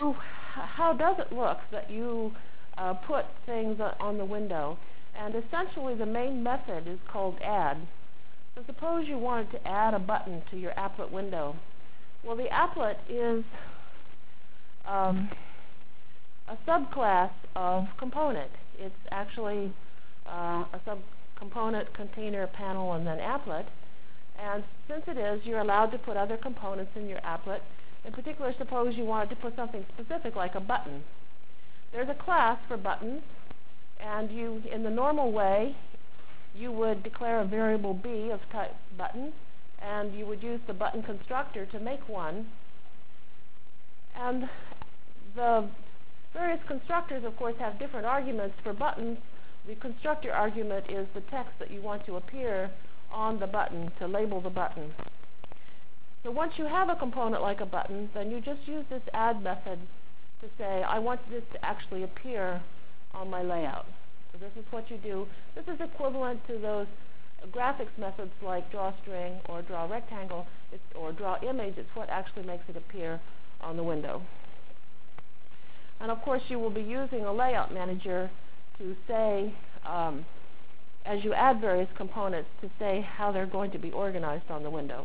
So how does it look that you put things on the window? And essentially the main method is called add. So suppose you wanted to add a button to your applet window. Well, the applet is a subclass of component. It's actually a subcomponent, container, panel, and then applet. And since it is, you're allowed to put other components in your applet. In particular, suppose you wanted to put something specific like a button. There's a class for buttons, and you, in the normal way, you would declare a variable b of type button, and you would use the button constructor to make one. And the various constructors, of course, have different arguments for buttons. The constructor argument is the text that you want to appear on the button to label the button. So once you have a component like a button, then you just use this add method to say, I want this to actually appear on my layout. So this is what you do. This is equivalent to those graphics methods like drawString or drawRectangle or drawImage. It's what actually makes it appear on the window. And of course, you will be using a layout manager to say, as you add various components, to say how they're going to be organized on the window.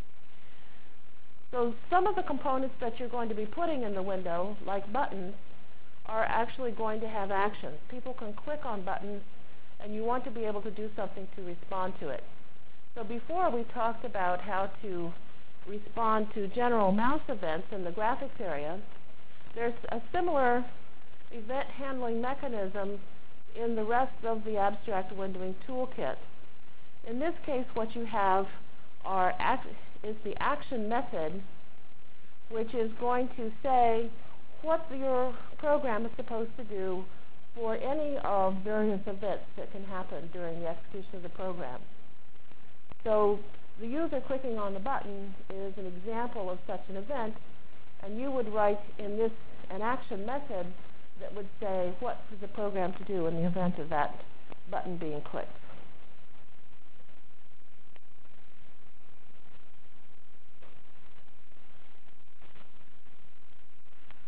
So some of the components that you're going to be putting in the window, like buttons, are actually going to have actions. People can click on buttons, and you want to be able to do something to respond to it. So before we talked about how to respond to general mouse events in the graphics area. There's a similar event handling mechanism in the rest of the abstract windowing toolkit. In this case, what you have is the action method, which is going to say what your program is supposed to do for any of various events that can happen during the execution of the program. So the user clicking on the button is an example of such an event, and you would write in this an action method that would say what is the program to do in the event of that button being clicked.